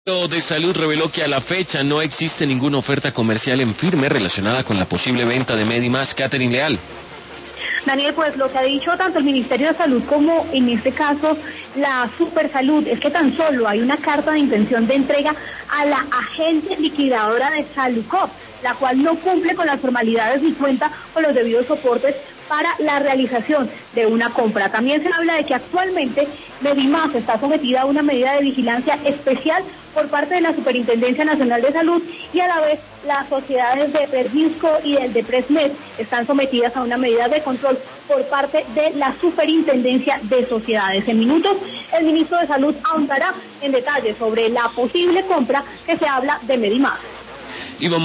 De Salud reveló que a la fecha no existe ninguna oferta comercial en firme relacionada con la posible venta de Medimas. Catherine Leal. Daniel, pues lo que ha dicho tanto el Ministerio de Salud como en este caso la Supersalud es que tan solo hay una carta de intención de entrega a la agente liquidadora de Salucop, la cual no cumple con las formalidades ni cuenta con los debidos soportes para la realización de una compra. También se habla de que actualmente Medimas está sometida a una medida de vigilancia especial por parte de la Superintendencia Nacional de Salud y a la vez las sociedades de Perdisco y el de Presmed están sometidas a una medida de control por parte de la Superintendencia de Sociedades. En minutos, el ministro de Salud ahondará en detalle sobre la posible compra que se habla de Medimas.